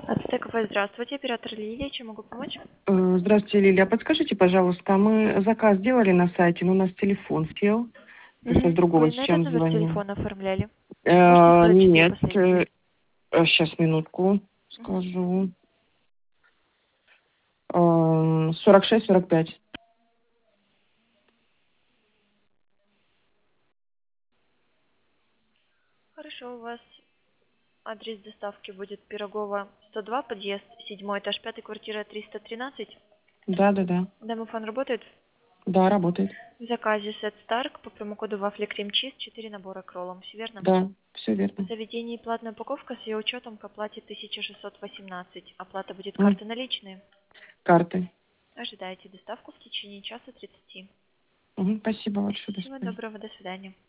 Ацтековая, здравствуйте, оператор Лилия, чем могу помочь? Здравствуйте, Лилия. Подскажите, пожалуйста, мы заказ сделали на сайте, но у нас телефон сел. Я с другого Вы на этот сейчас номер звоню. телефона оформляли? Можете сказать 4 Нет, последних? сейчас минутку Мгм. скажу. 46-45. Хорошо, у вас адрес доставки будет Пирогова, 102, подъезд, 7 этаж, 5 квартира, 313. Да. Домофон работает? Да, работает. В заказе сет Старк по промокоду Вафли Крем Чиз 4 набора к роллам. Все верно? Да, все В верно. заведении платная упаковка с ее учетом к оплате 1618. Оплата будет М, карты наличные. Карты. Ожидайте доставку в течение часа 30. Спасибо большое. До Всего свидания. доброго, до свидания.